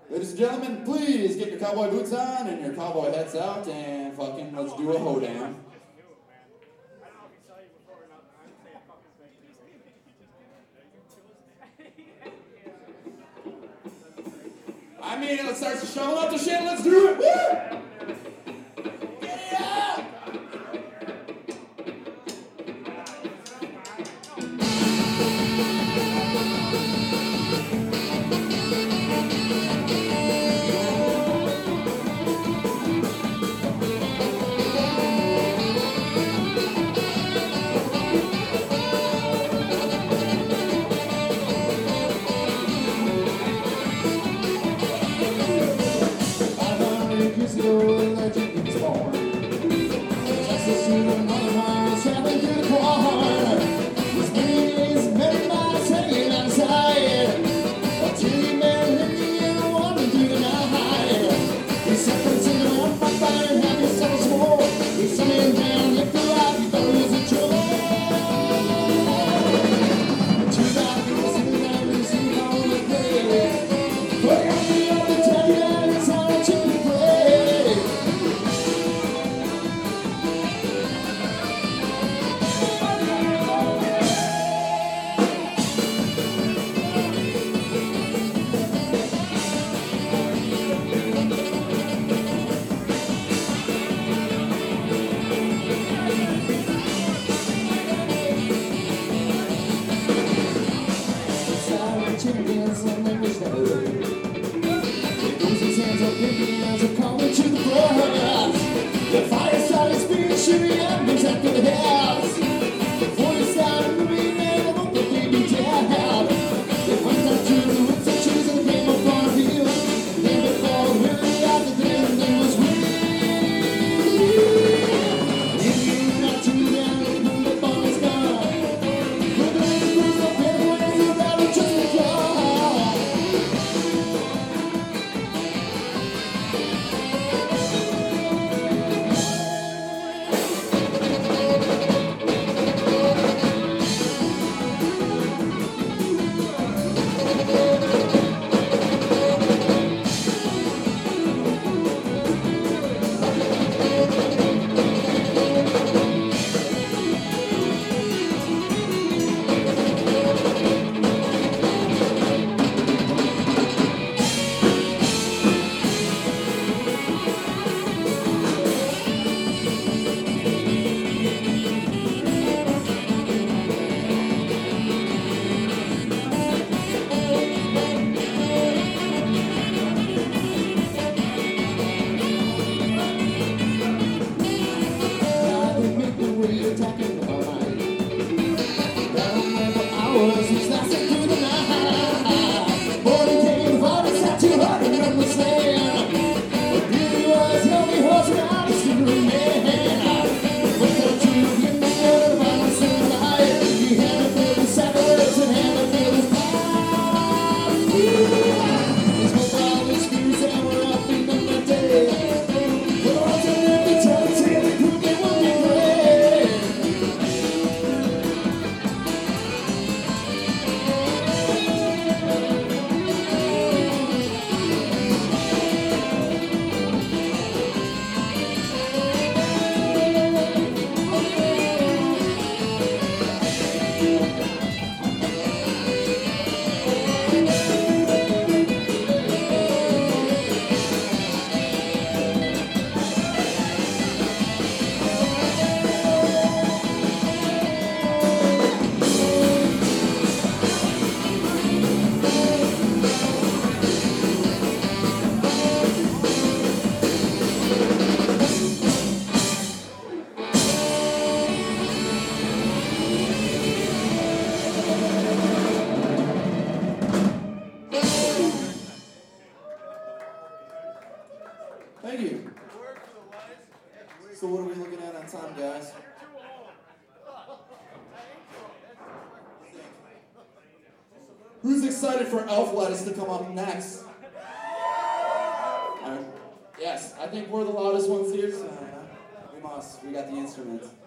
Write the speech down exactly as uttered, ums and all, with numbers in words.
Ladies and gentlemen, please get your cowboy boots on and your cowboy hats out and fucking let's do a hoedown. I mean, let's start shoveling up the shit. Let's do it. Woo! Get it out! Thank you. So what are we looking at on time, guys? Who's excited for Elf Lettuce to come up next? Uh, yes, I think we're the loudest ones here, so uh, we must. We got the instruments.